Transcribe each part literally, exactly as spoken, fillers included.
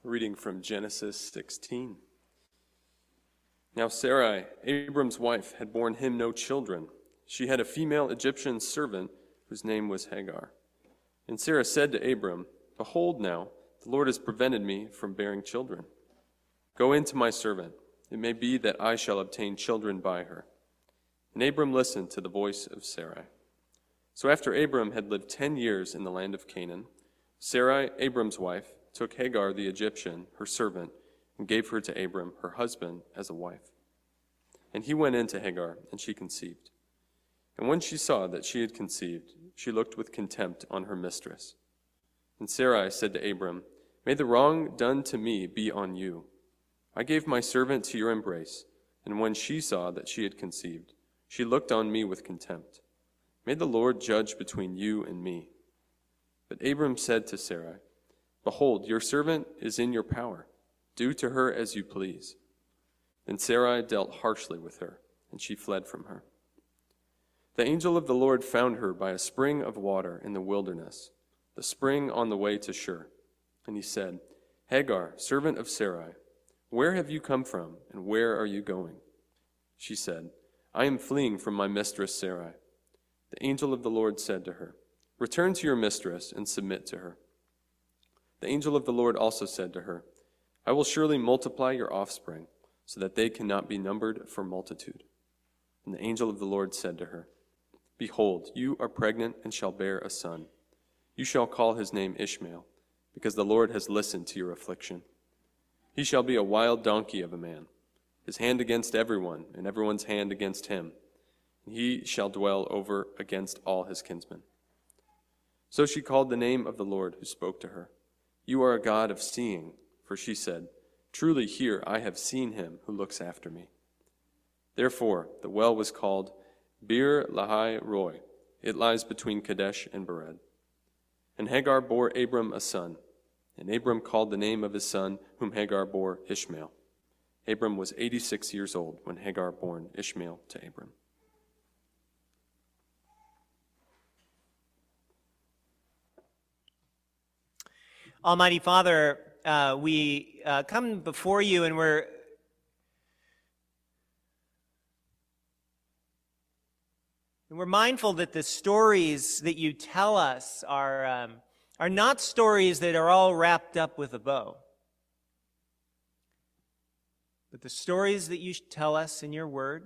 Reading from Genesis sixteen. Now Sarai, Abram's wife, had borne him no children. She had a female Egyptian servant whose name was Hagar. And Sarah said to Abram, Behold now, the Lord has prevented me from bearing children. Go in to my servant. It may be that I shall obtain children by her. And Abram listened to the voice of Sarai. So after Abram had lived ten years in the land of Canaan, Sarai, Abram's wife, took Hagar the Egyptian, her servant, and gave her to Abram, her husband, as a wife. And he went in to Hagar, and she conceived. And when she saw that she had conceived, she looked with contempt on her mistress. And Sarai said to Abram, May the wrong done to me be on you. I gave my servant to your embrace, and when she saw that she had conceived, she looked on me with contempt. May the Lord judge between you and me. But Abram said to Sarai, Behold, your servant is in your power. Do to her as you please. Then Sarai dealt harshly with her, and she fled from her. The angel of the Lord found her by a spring of water in the wilderness, the spring on the way to Shur. And he said, Hagar, servant of Sarai, where have you come from, and where are you going? She said, I am fleeing from my mistress Sarai. The angel of the Lord said to her, Return to your mistress and submit to her. The angel of the Lord also said to her, I will surely multiply your offspring, so that they cannot be numbered for multitude. And the angel of the Lord said to her, Behold, you are pregnant and shall bear a son. You shall call his name Ishmael, because the Lord has listened to your affliction. He shall be a wild donkey of a man, his hand against everyone, and everyone's hand against him. And he shall dwell over against all his kinsmen. So she called the name of the Lord who spoke to her. You are a God of seeing, for she said, Truly here I have seen him who looks after me. Therefore the well was called Bir Lahai Roi. It lies between Kadesh and Bered. And Hagar bore Abram a son, and Abram called the name of his son, whom Hagar bore, Ishmael. Abram was eighty-six years old when Hagar bore Ishmael to Abram. Almighty Father, uh, we uh, come before you and we're and we're mindful that the stories that you tell us are um, are not stories that are all wrapped up with a bow, but the stories that you tell us in your word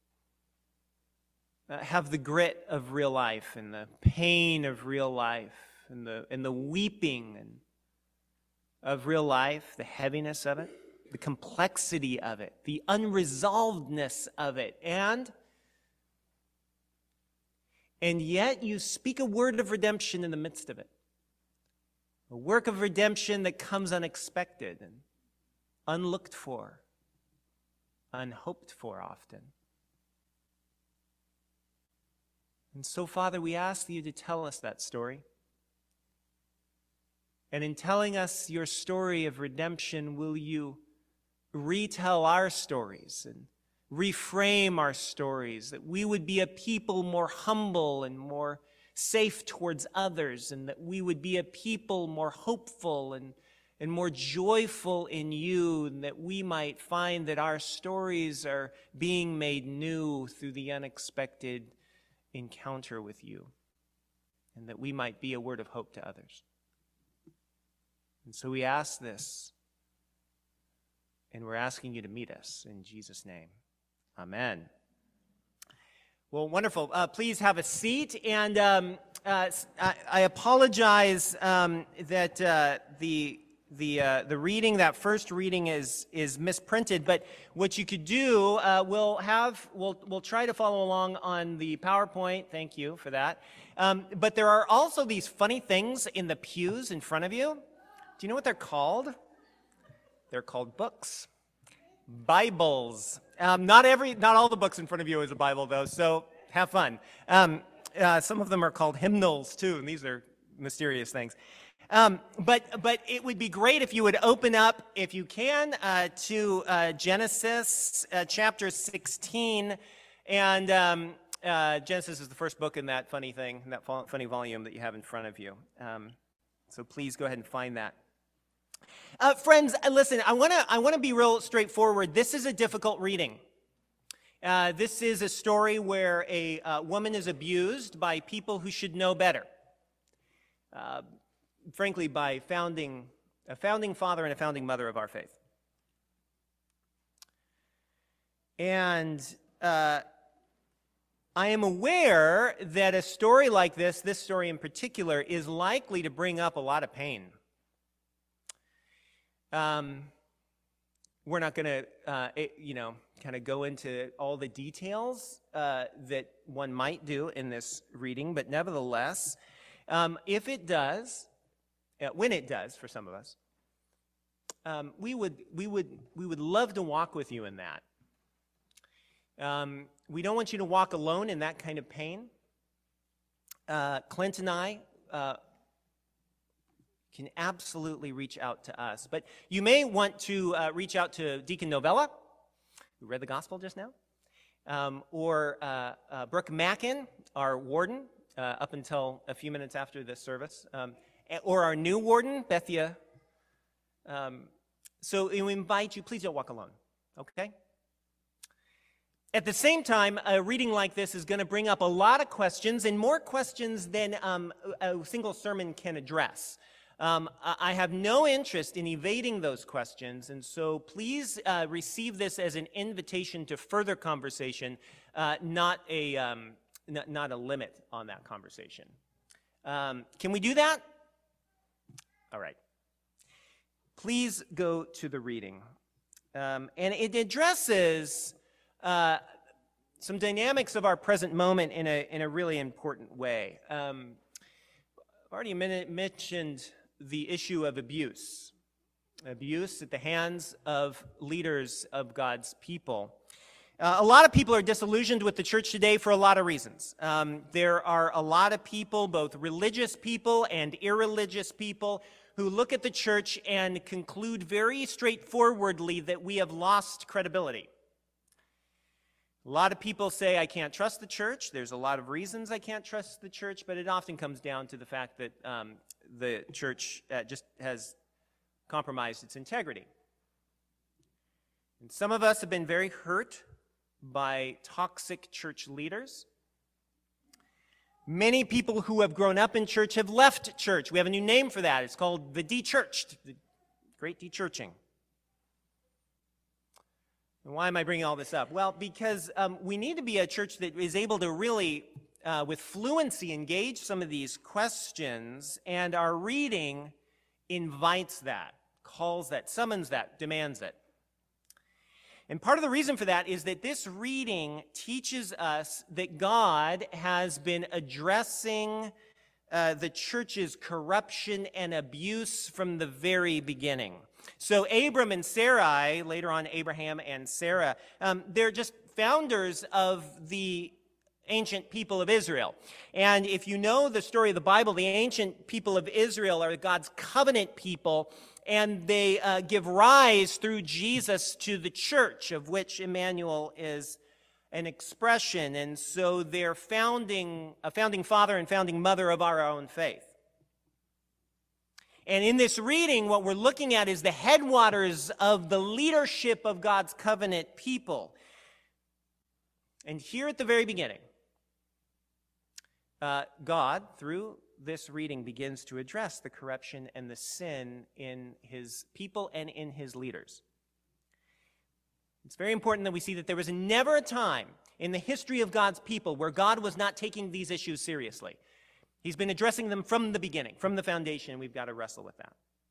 uh, have the grit of real life and the pain of real life and the and the weeping and of real life, the heaviness of it, the complexity of it, the unresolvedness of it, and and yet you speak a word of redemption in the midst of it. A work of redemption that comes unexpected and unlooked for, unhoped for often. And so, Father, we ask you to tell us that story. And in telling us your story of redemption, will you retell our stories and reframe our stories, that we would be a people more humble and more safe towards others, and that we would be a people more hopeful and, and more joyful in you, and that we might find that our stories are being made new through the unexpected encounter with you, and that we might be a word of hope to others. And so we ask this, and we're asking you to meet us in Jesus' name. Amen. Well, wonderful. Uh, please have a seat. And um, uh, I, I apologize um, that uh, the the uh, the reading, that first reading, is is misprinted. But what you could do, uh, we'll have we'll we'll try to follow along on the PowerPoint. Thank you for that. Um, but there are also these funny things in the pews in front of you. Do you know what they're called? They're called books. Bibles. Um, not every, not all the books in front of you is a Bible, though, so have fun. Um, uh, some of them are called hymnals, too, and these are mysterious things. Um, but but it would be great if you would open up, if you can, uh, to uh, Genesis uh, chapter sixteen. And um, uh, Genesis is the first book in that funny thing, in that funny volume that you have in front of you. Um, so please go ahead and find that. Uh, friends, uh, listen, I want to I want to be real straightforward. This is a difficult reading. Uh, this is a story where a uh, woman is abused by people who should know better. Uh, frankly, by founding a founding father and a founding mother of our faith. And uh, I am aware that a story like this, this story in particular, is likely to bring up a lot of pain. Um, we're not going to, uh, you know, kind of go into all the details uh, that one might do in this reading, but nevertheless, um, if it does, uh, when it does for some of us, um, we would we would we would love to walk with you in that. Um, we don't want you to walk alone in that kind of pain. Uh, Clint and I uh, can absolutely reach out to us. But you may want to uh, reach out to Deacon Novella, who read the gospel just now, um, or uh, uh, Brooke Mackin, our warden, uh, up until a few minutes after this service, um, or our new warden, Bethia. Um, so we invite you, please don't walk alone, okay? At the same time, a reading like this is going to bring up a lot of questions, and more questions than um, a single sermon can address. Um, I have no interest in evading those questions, and so please uh, receive this as an invitation to further conversation, uh, not a um, n- not a limit on that conversation. Um, can we do that? All right. Please go to the reading, um, and it addresses Uh, some dynamics of our present moment in a in a really important way. Um, I've already min- mentioned the issue of abuse, abuse at the hands of leaders of God's people. Uh, a lot of people are disillusioned with the church today for a lot of reasons. Um, there are a lot of people, both religious people and irreligious people, who look at the church and conclude very straightforwardly that we have lost credibility. A lot of people say, I can't trust the church. There's a lot of reasons I can't trust the church, but it often comes down to the fact that um, the church uh, just has compromised its integrity. And some of us have been very hurt by toxic church leaders. Many people who have grown up in church have left church. We have a new name for that. It's called the de-churched, the great de-churching. And why am I bringing all this up? Well, because um, we need to be a church that is able to really, uh, with fluency, engage some of these questions, and our reading invites that, calls that, summons that, demands it. And part of the reason for that is that this reading teaches us that God has been addressing uh, the church's corruption and abuse from the very beginning. So Abram and Sarai, later on Abraham and Sarah, um, they're just founders of the ancient people of Israel. And if you know the story of the Bible, the ancient people of Israel are God's covenant people, and they uh, give rise through Jesus to the church, of which Emmanuel is an expression. And so they're founding, a founding father and founding mother of our own faith. And in this reading, what we're looking at is the headwaters of the leadership of God's covenant people. And here at the very beginning, uh, God, through this reading, begins to address the corruption and the sin in his people and in his leaders. It's very important that we see that there was never a time in the history of God's people where God was not taking these issues seriously. He's been addressing them from the beginning, from the foundation, and we've got to wrestle with that.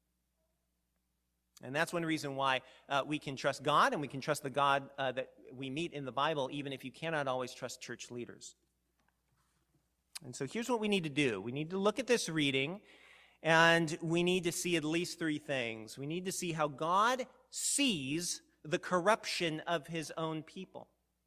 And that's one reason why uh, we can trust God, and we can trust the God uh, that we meet in the Bible, even if you cannot always trust church leaders. And so here's what we need to do. We need to look at this reading, and we need to see at least three things. We need to see how God sees the corruption of his own people.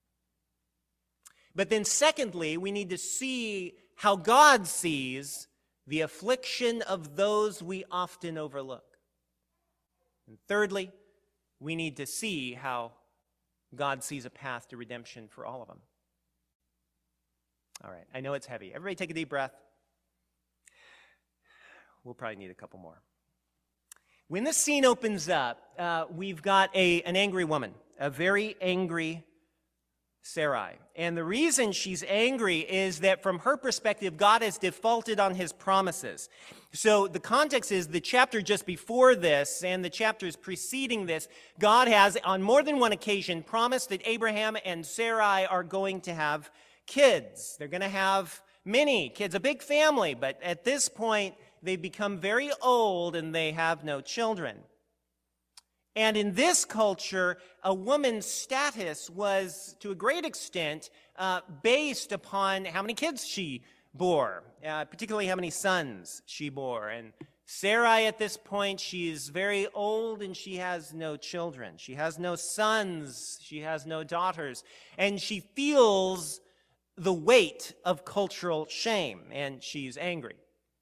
But then secondly, we need to see how God sees the affliction of those we often overlook. And thirdly, we need to see how God sees a path to redemption for all of them. All right, I know it's heavy. Everybody take a deep breath. We'll probably need a couple more. When the scene opens up, uh, we've got a, an angry woman, a very angry Sarai. And the reason she's angry is that from her perspective, God has defaulted on his promises. So the context is the chapter just before this and the chapters preceding this, God has on more than one occasion promised that Abraham and Sarai are going to have kids. They're going to have many kids, a big family, but at this point, they've become very old and they have no children. And in this culture, a woman's status was, to a great extent, uh, based upon how many kids she bore, uh, particularly how many sons she bore. And Sarai, at this point, she is very old and she has no children. She has no sons. She has no daughters. And she feels the weight of cultural shame, and she's angry.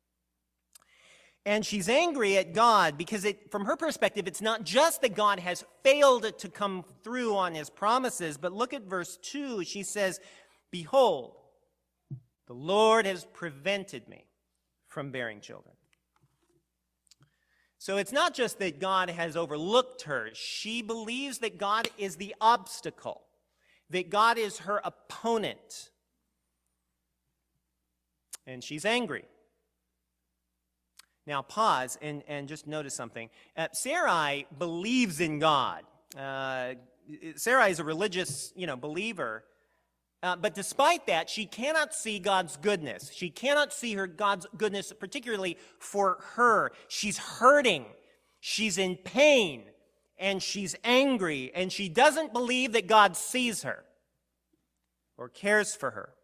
And she's angry at God because it, from her perspective, it's not just that God has failed to come through on his promises, but look at verse two. She says, "Behold, the Lord has prevented me from bearing children." So it's not just that God has overlooked her. She believes that God is the obstacle, that God is her opponent. And she's angry. Now pause and, and just notice something. Uh, Sarai believes in God. Uh, Sarai is a religious, you know, believer. Uh, but despite that, she cannot see God's goodness. She cannot see her God's goodness, particularly for her. She's hurting. She's in pain. And she's angry. And she doesn't believe that God sees her or cares for her.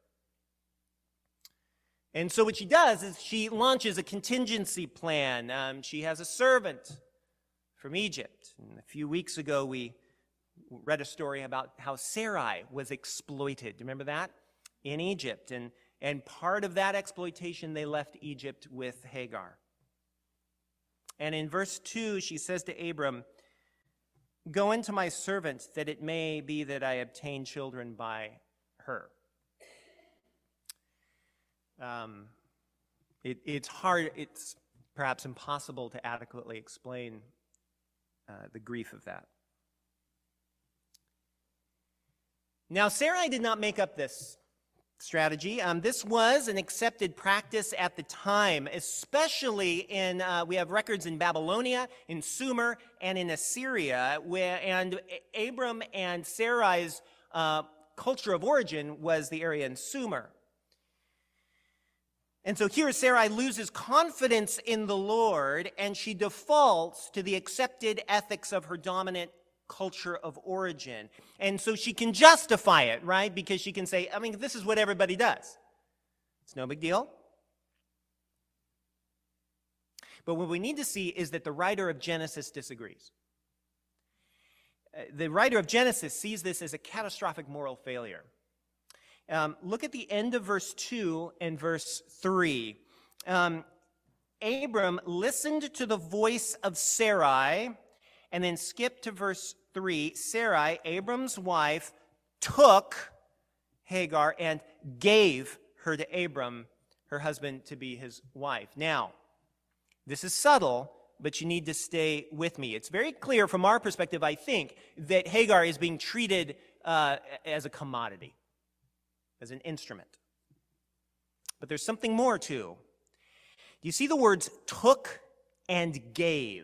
And so what she does is she launches a contingency plan. Um, she has a servant from Egypt. And a few weeks ago, we read a story about how Sarai was exploited. Do you remember that? In Egypt. And, and part of that exploitation, they left Egypt with Hagar. And in verse two, she says to Abram, "Go into my servant, that it may be that I obtain children by her." Um, it, it's hard, it's perhaps impossible to adequately explain uh, the grief of that. Now, Sarai did not make up this strategy. Um, this was an accepted practice at the time, especially in, uh, we have records in Babylonia, in Sumer, and in Assyria, where, and Abram and Sarai's uh, culture of origin was the area in Sumer. And so here Sarai loses confidence in the Lord, and she defaults to the accepted ethics of her dominant culture of origin. And so she can justify it, right? Because she can say, I mean, this is what everybody does. It's no big deal. But what we need to see is that the writer of Genesis disagrees. The writer of Genesis sees this as a catastrophic moral failure. Um, look at the end of verse two and verse three. Um, Abram listened to the voice of Sarai, and then skip to verse three. Sarai, Abram's wife, took Hagar and gave her to Abram, her husband, to be his wife. Now, this is subtle, but you need to stay with me. It's very clear from our perspective, I think, that Hagar is being treated uh, as a commodity, as an instrument. But there's something more, too. You see the words took and gave.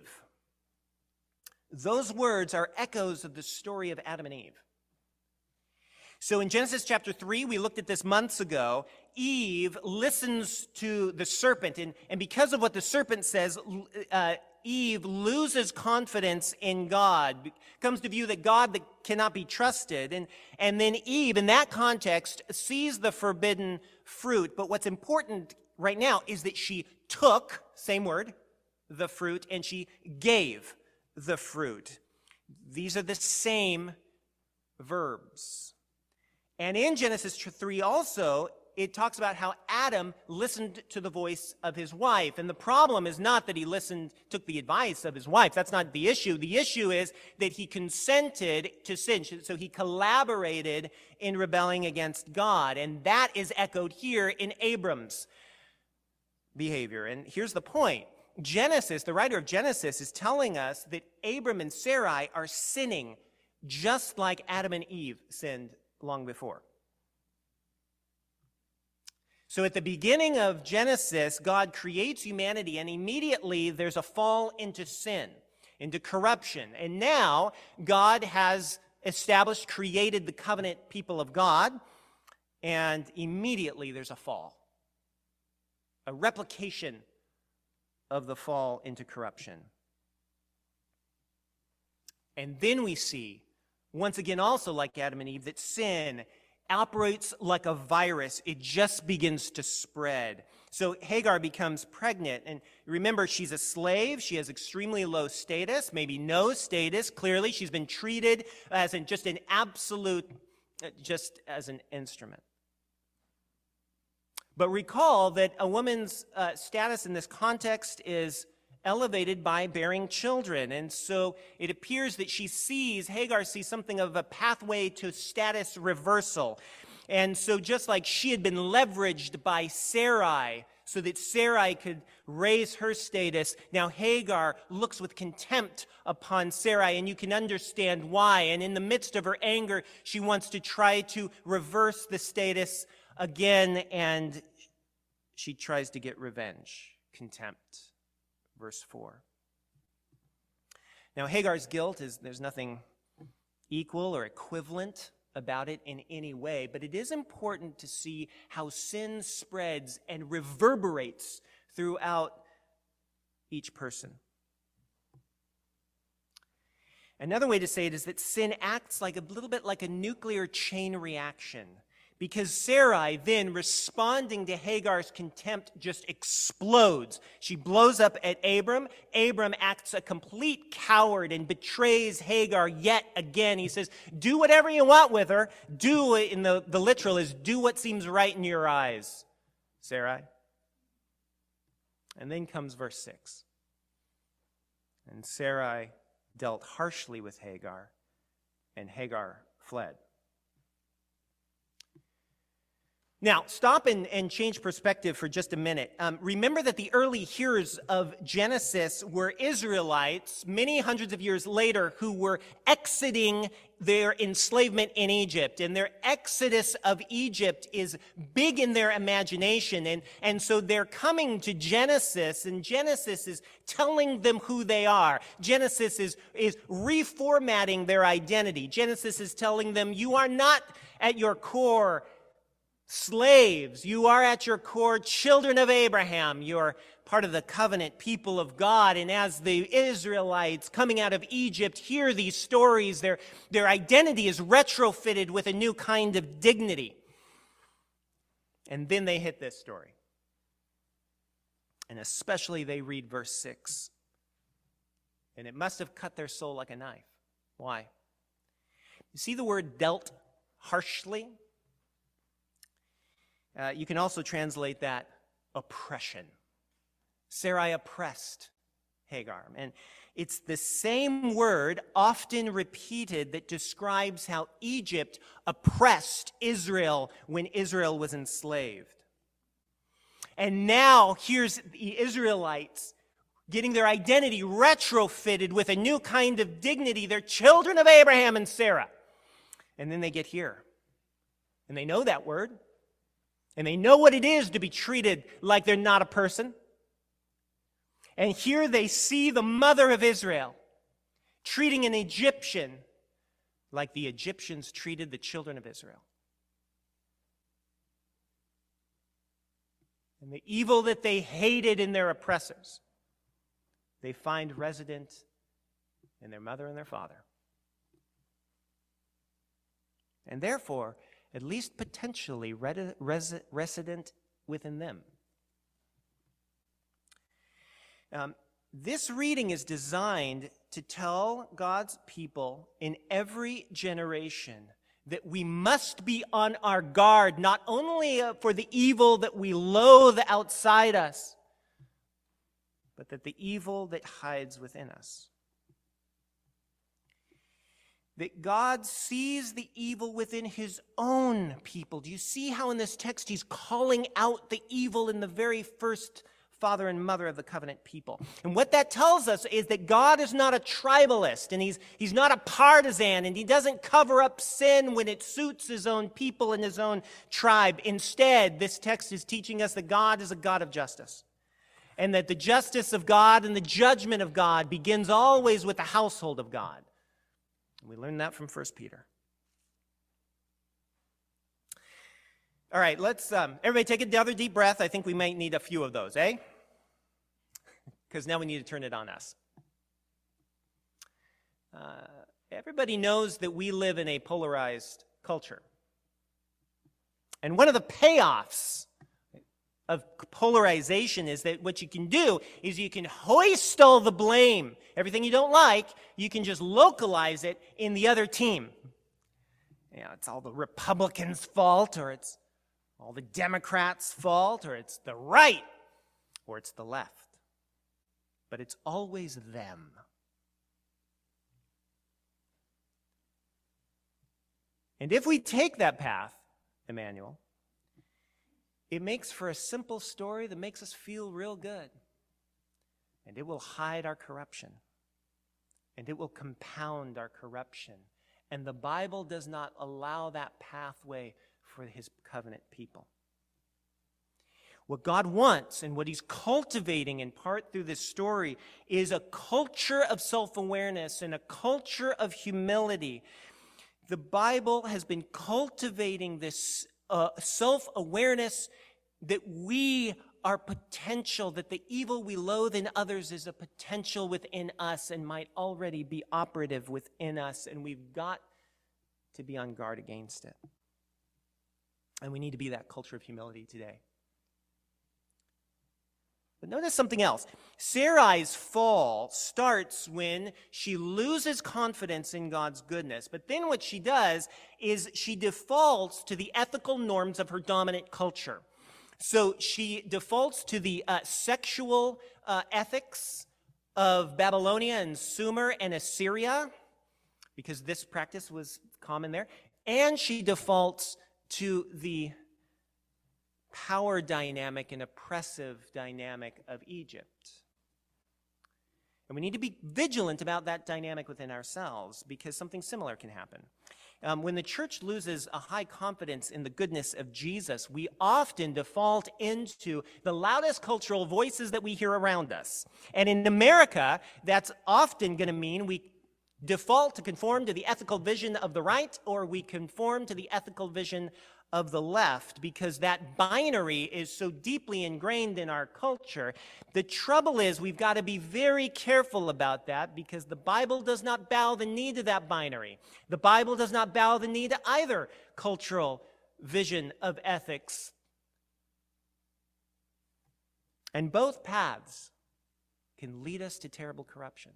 Those words are echoes of the story of Adam and Eve. So in Genesis chapter three, we looked at this months ago, Eve listens to the serpent, and, and because of what the serpent says, uh, Eve loses confidence in God, comes to view that God that cannot be trusted. And, and then Eve, in that context, sees the forbidden fruit. But what's important right now is that she took, same word, the fruit, and she gave the fruit. These are the same verbs. And in Genesis three also, it talks about how Adam listened to the voice of his wife. And the problem is not that he listened, took the advice of his wife. That's not the issue. The issue is that he consented to sin. So he collaborated in rebelling against God. And that is echoed here in Abram's behavior. And here's the point. Genesis, the writer of Genesis, is telling us that Abram and Sarai are sinning just like Adam and Eve sinned long before. So at the beginning of Genesis, God creates humanity, and immediately there's a fall into sin, into corruption. And now God has established, created the covenant people of God, and immediately there's a fall, a replication of the fall into corruption. And then we see, once again also like Adam and Eve, that sin operates like a virus. It just begins to spread. So Hagar becomes pregnant, and remember, she's a slave. She has extremely low status, maybe no status. Clearly, she's been treated as in just an absolute, just as an instrument. But recall that a woman's uh, status in this context is elevated by bearing children. And so it appears that she sees, Hagar sees something of a pathway to status reversal. And so just like she had been leveraged by Sarai so that Sarai could raise her status, now Hagar looks with contempt upon Sarai, and you can understand why. And in the midst of her anger, she wants to try to reverse the status again, and she tries to get revenge, contempt. Verse four. Now, Hagar's guilt is, there's nothing equal or equivalent about it in any way, but it is important to see how sin spreads and reverberates throughout each person. Another way to say it is that sin acts like a little bit like a nuclear chain reaction. Because Sarai, then, responding to Hagar's contempt, just explodes. She blows up at Abram. Abram acts a complete coward and betrays Hagar yet again. He says, do whatever you want with her. Do, in the, the literal is, do what seems right in your eyes, Sarai. And then comes verse six. And Sarai dealt harshly with Hagar, and Hagar fled. Now, stop and, and change perspective for just a minute. Um, remember that the early hearers of Genesis were Israelites many hundreds of years later who were exiting their enslavement in Egypt. And their exodus of Egypt is big in their imagination. And, and so they're coming to Genesis, and Genesis is telling them who they are. Genesis is, is reformatting their identity. Genesis is telling them, you are not at your core slaves. You are at your core children of Abraham. You're part of the covenant people of God. And as the Israelites coming out of Egypt hear these stories, their, their identity is retrofitted with a new kind of dignity. And then they hit this story. And especially they read verse six. And it must have cut their soul like a knife. Why? You see the word dealt harshly? Uh, you can also translate that oppression. Sarai oppressed Hagar. And it's the same word, often repeated, that describes how Egypt oppressed Israel when Israel was enslaved. And now here's the Israelites getting their identity retrofitted with a new kind of dignity. They're children of Abraham and Sarah. And then they get here. And they know that word. And they know what it is to be treated like they're not a person. And here they see the mother of Israel treating an Egyptian like the Egyptians treated the children of Israel. And the evil that they hated in their oppressors, they find resident in their mother and their father. And therefore, at least potentially res- resident within them. Um, this reading is designed to tell God's people in every generation that we must be on our guard, not only for the evil that we loathe outside us, but that the evil that hides within us. That God sees the evil within his own people. Do you see how in this text he's calling out the evil in the very first father and mother of the covenant people. And what that tells us is that God is not a tribalist, and he's, he's not a partisan, and he doesn't cover up sin when it suits his own people and his own tribe. Instead, this text is teaching us that God is a God of justice, and that the justice of God and the judgment of God begins always with the household of God. And we learn that from First Peter. All right, let's, um, everybody take another deep breath. I think we might need a few of those, eh? Because now we need to turn it on us. Uh, everybody knows that we live in a polarized culture. And one of the payoffs of polarization is that what you can do is you can hoist all the blame. Everything you don't like, you can just localize it in the other team. You know, it's all the Republicans' fault, or it's all the Democrats' fault, or it's the right, or it's the left. But it's always them. And if we take that path, Emmanuel, it makes for a simple story that makes us feel real good. And it will hide our corruption. And it will compound our corruption. And the Bible does not allow that pathway for his covenant people. What God wants and what he's cultivating in part through this story is a culture of self-awareness and a culture of humility. The Bible has been cultivating this uh, self-awareness that we are potential, that the evil we loathe in others is a potential within us and might already be operative within us, and we've got to be on guard against it. And we need to be that culture of humility today. But notice something else. Sarai's fall starts when she loses confidence in God's goodness. But then what she does is she defaults to the ethical norms of her dominant culture. So she defaults to the uh, sexual uh, ethics of Babylonia and Sumer and Assyria, because this practice was common there. And she defaults to the power dynamic and oppressive dynamic of Egypt. And we need to be vigilant about that dynamic within ourselves, because something similar can happen. Um, when the church loses a high confidence in the goodness of Jesus, we often default into the loudest cultural voices that we hear around us. And in America, that's often going to mean we default to conform to the ethical vision of the right, or we conform to the ethical vision of the left, because that binary is so deeply ingrained in our culture. The trouble is we've got to be very careful about that, because the Bible does not bow the knee to that binary. The Bible does not bow the knee to either cultural vision of ethics. And both paths can lead us to terrible corruption.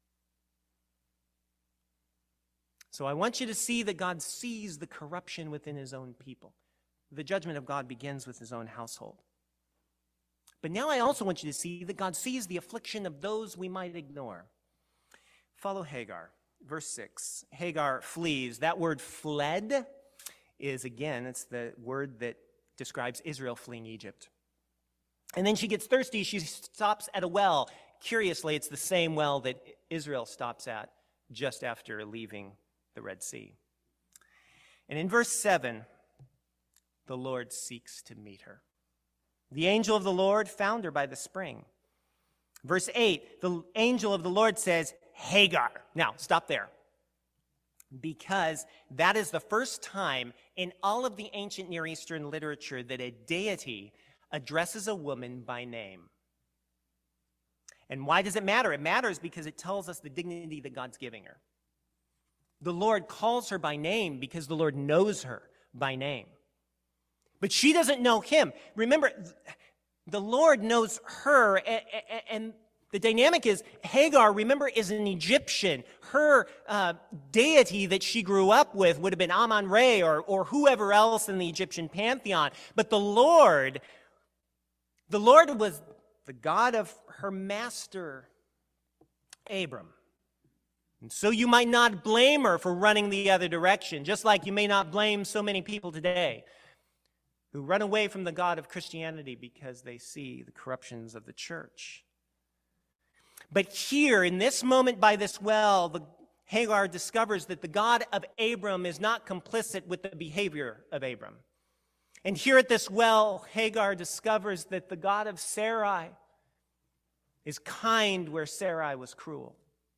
So I want you to see that God sees the corruption within his own people. The judgment of God begins with his own household. But now I also want you to see that God sees the affliction of those we might ignore. Follow Hagar, verse six. Hagar flees. That word fled is, again, it's the word that describes Israel fleeing Egypt. And then she gets thirsty. She stops at a well. Curiously, it's the same well that Israel stops at just after leaving the Red Sea. And in verse seven, the Lord seeks to meet her. The angel of the Lord found her by the spring. Verse eight, the angel of the Lord says, Hagar. Now, stop there. Because that is the first time in all of the ancient Near Eastern literature that a deity addresses a woman by name. And why does it matter? It matters because it tells us the dignity that God's giving her. The Lord calls her by name because the Lord knows her by name. But she doesn't know him. Remember, the Lord knows her, and the dynamic is Hagar, remember, is an Egyptian. Her uh, deity that she grew up with would have been Amun-Re or, or whoever else in the Egyptian pantheon. But the Lord, the Lord was the God of her master, Abram. And so you might not blame her for running the other direction, just like you may not blame so many people today. who run away from the God of Christianity because they see the corruptions of the church. But here, in this moment by this well, the, Hagar discovers that the God of Abram is not complicit with the behavior of Abram. And here at this well, Hagar discovers that the God of Sarai is kind where Sarai was cruel.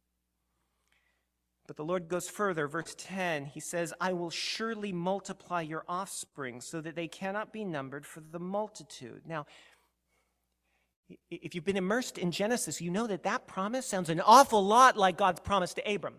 But the Lord goes further. Verse ten, he says, I will surely multiply your offspring so that they cannot be numbered for the multitude. Now, if you've been immersed in Genesis, you know that that promise sounds an awful lot like God's promise to Abram.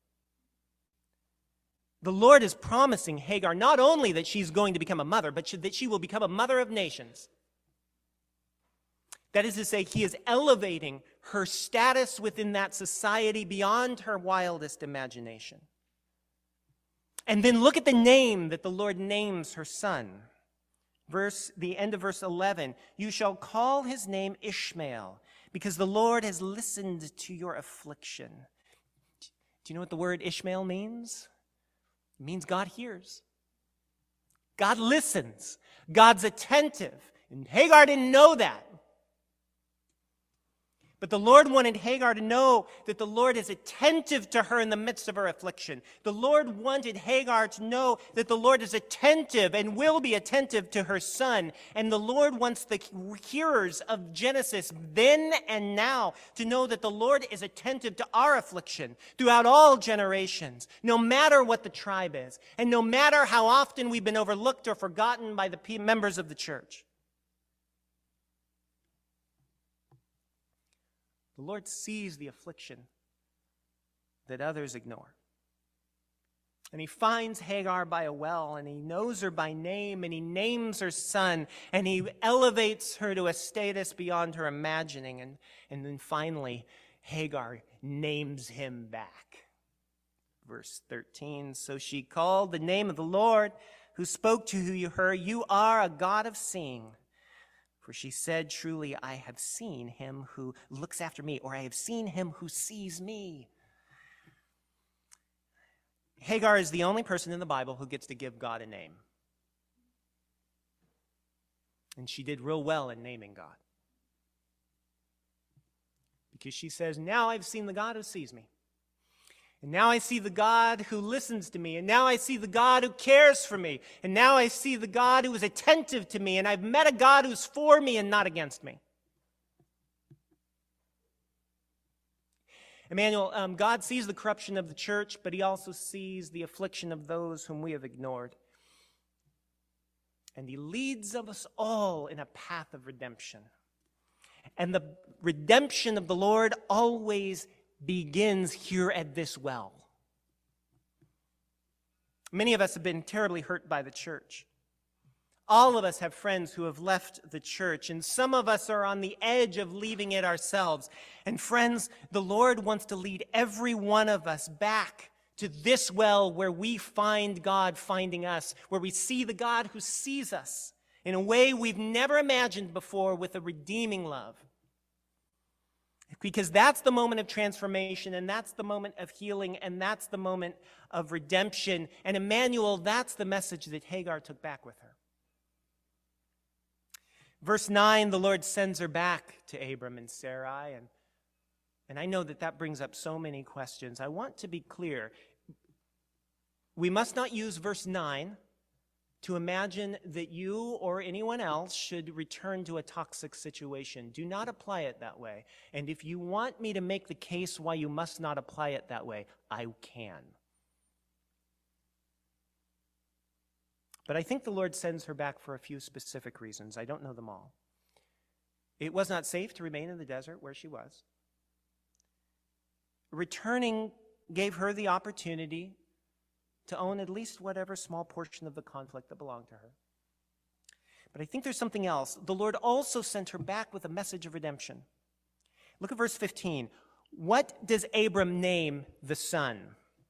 The Lord is promising Hagar not only that she's going to become a mother, but that she will become a mother of nations. That is to say, he is elevating her status within that society beyond her wildest imagination. And then look at the name that the Lord names her son. Verse, the end of verse eleven, you shall call his name Ishmael, because the Lord has listened to your affliction. Do you know what the word Ishmael means? It means God hears. God listens. God's attentive. And Hagar didn't know that. But the Lord wanted Hagar to know that the Lord is attentive to her in the midst of her affliction. The Lord wanted Hagar to know that the Lord is attentive and will be attentive to her son. And the Lord wants the hearers of Genesis then and now to know that the Lord is attentive to our affliction throughout all generations, no matter what the tribe is, and no matter how often we've been overlooked or forgotten by the members of the church. The Lord sees the affliction that others ignore. And he finds Hagar by a well, and he knows her by name, and he names her son, and he elevates her to a status beyond her imagining. And, and then finally, Hagar names him back. Verse thirteen, so she called the name of the Lord who spoke to her, you are a God of seeing. For she said, truly, I have seen him who looks after me, or I have seen him who sees me. Hagar is the only person in the Bible who gets to give God a name. And she did real well in naming God. Because she says, now I've seen the God who sees me. And now I see the God who listens to me. And now I see the God who cares for me. And now I see the God who is attentive to me. And I've met a God who's for me and not against me. Emmanuel, um, God sees the corruption of the church, but he also sees the affliction of those whom we have ignored. And he leads us all in a path of redemption. And the redemption of the Lord always begins here at this well. Many of us have been terribly hurt by the church. All of us have friends who have left the church, and some of us are on the edge of leaving it ourselves. And friends, the Lord wants to lead every one of us back to this well where we find God finding us, where we see the God who sees us in a way we've never imagined before, with a redeeming love. Because that's the moment of transformation, and that's the moment of healing, and that's the moment of redemption. And Emmanuel, that's the message that Hagar took back with her. Verse nine, the Lord sends her back to Abram and Sarai, and, and I know that that brings up so many questions. I want to be clear. We must not use verse nine to imagine that you or anyone else should return to a toxic situation. Do not apply it that way. And if you want me to make the case why you must not apply it that way, I can. But I think the Lord sends her back for a few specific reasons. I don't know them all. It was not safe to remain in the desert where she was. Returning gave her the opportunity to own at least whatever small portion of the conflict that belonged to her. But I think there's something else. The Lord also sent her back with a message of redemption. Look at verse fifteen. What does Abram name the son?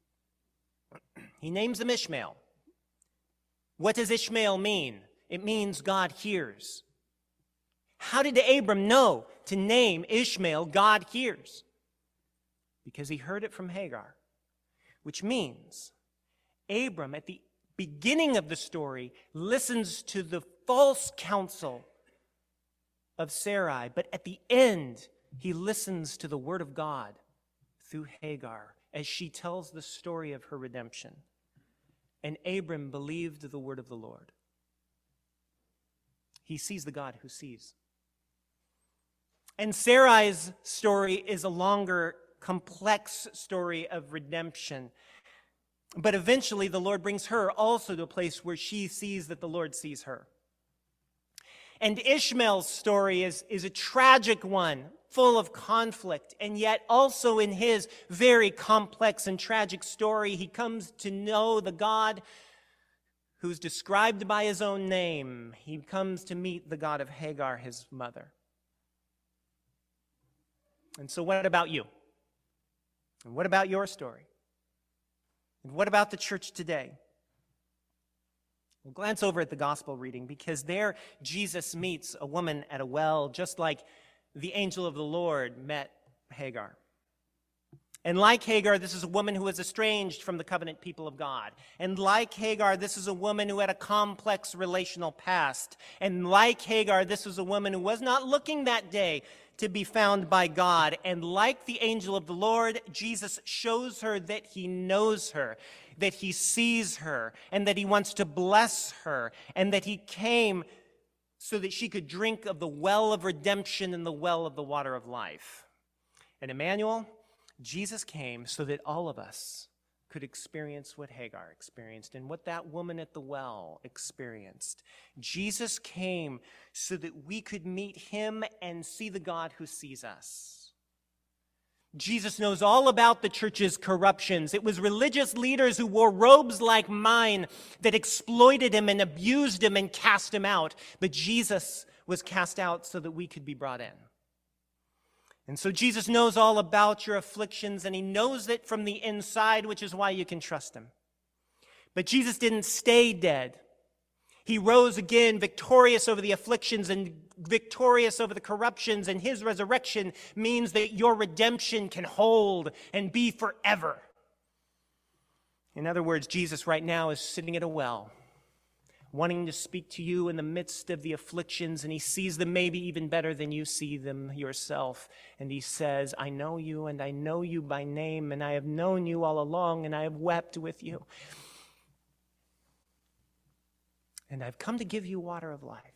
He names him Ishmael. What does Ishmael mean? It means God hears. How did Abram know to name Ishmael God hears? Because he heard it from Hagar, which means Abram, at the beginning of the story, listens to the false counsel of Sarai. But at the end, he listens to the word of God through Hagar as she tells the story of her redemption. And Abram believed the word of the Lord. He sees the God who sees. And Sarai's story is a longer, complex story of redemption. But eventually the Lord brings her also to a place where she sees that the Lord sees her. And Ishmael's story is, is a tragic one, full of conflict, and yet also in his very complex and tragic story, he comes to know the God who's described by his own name. He comes to meet the God of Hagar, his mother. And so what about you? And what about your story? And what about the church today? We'll glance over at the gospel reading, because there Jesus meets a woman at a well, just like the angel of the Lord met Hagar. And like Hagar, this is a woman who was estranged from the covenant people of God. And like Hagar, this is a woman who had a complex relational past. And like Hagar, this was a woman who was not looking that day to be found by God. And like the angel of the Lord, Jesus shows her that he knows her, that he sees her, and that he wants to bless her, and that he came so that she could drink of the well of redemption and the well of the water of life. And Emmanuel, Jesus came so that all of us could experience what Hagar experienced and what that woman at the well experienced. Jesus came so that we could meet him and see the God who sees us. Jesus knows all about the church's corruptions. It was religious leaders who wore robes like mine that exploited him and abused him and cast him out. But Jesus was cast out so that we could be brought in. And so Jesus knows all about your afflictions, and he knows it from the inside, which is why you can trust him. But Jesus didn't stay dead. He rose again, victorious over the afflictions and victorious over the corruptions, and his resurrection means that your redemption can hold and be forever. In other words, Jesus right now is sitting at a well, wanting to speak to you in the midst of the afflictions, and he sees them maybe even better than you see them yourself. And he says, I know you, and I know you by name, and I have known you all along, and I have wept with you. And I've come to give you water of life.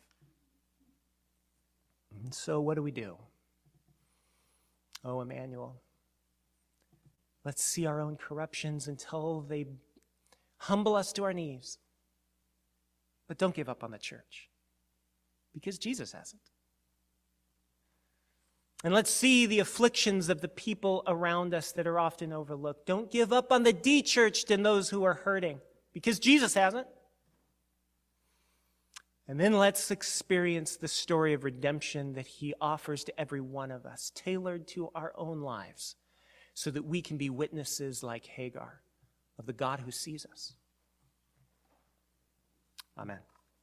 And so what do we do? Oh, Emmanuel, let's see our own corruptions until they humble us to our knees. But don't give up on the church, because Jesus hasn't. And let's see the afflictions of the people around us that are often overlooked. Don't give up on the de-churched and those who are hurting, because Jesus hasn't. And then let's experience the story of redemption that he offers to every one of us, tailored to our own lives, so that we can be witnesses like Hagar of the God who sees us. Amen.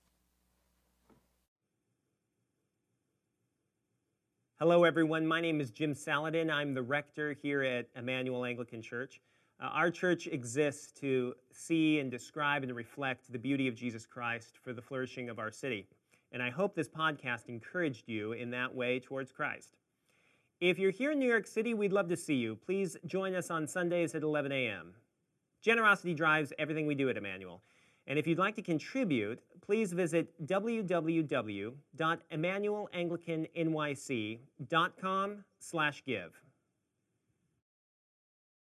Hello, everyone. My name is Jim Saladin. I'm the rector here at Emmanuel Anglican Church. Uh, our church exists to see and describe and to reflect the beauty of Jesus Christ for the flourishing of our city. And I hope this podcast encouraged you in that way towards Christ. If you're here in New York City, we'd love to see you. Please join us on Sundays at eleven a.m. Generosity drives everything we do at Emmanuel. And if you'd like to contribute, please visit w w w dot emmanuel anglican n y c dot com slash give.